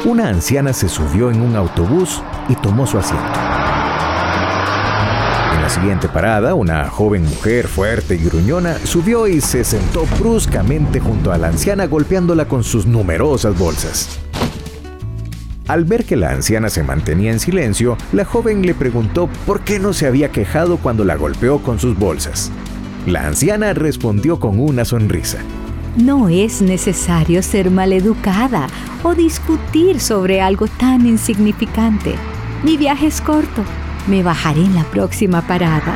una anciana se subió en un autobús y tomó su asiento. En la siguiente parada, una joven mujer fuerte y gruñona subió y se sentó bruscamente junto a la anciana, golpeándola con sus numerosas bolsas. Al ver que la anciana se mantenía en silencio, la joven le preguntó por qué no se había quejado cuando la golpeó con sus bolsas. La anciana respondió con una sonrisa. No es necesario ser maleducada o discutir sobre algo tan insignificante. Mi viaje es corto. Me bajaré en la próxima parada.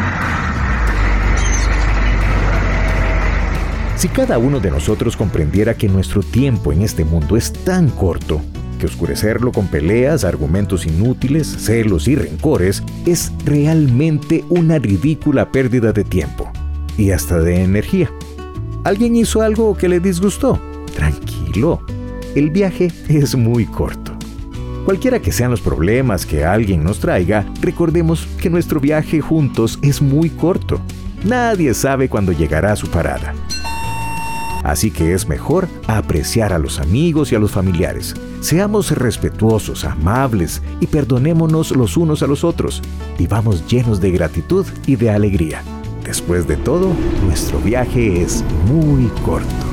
Si cada uno de nosotros comprendiera que nuestro tiempo en este mundo es tan corto, que oscurecerlo con peleas, argumentos inútiles, celos y rencores es realmente una ridícula pérdida de tiempo y hasta de energía. ¿Alguien hizo algo que le disgustó? Tranquilo, el viaje es muy corto. Cualquiera que sean los problemas que alguien nos traiga, recordemos que nuestro viaje juntos es muy corto. Nadie sabe cuándo llegará a su parada. Así que es mejor apreciar a los amigos y a los familiares. Seamos respetuosos, amables y perdonémonos los unos a los otros. Vivamos llenos de gratitud y de alegría. Después de todo, nuestro viaje es muy corto.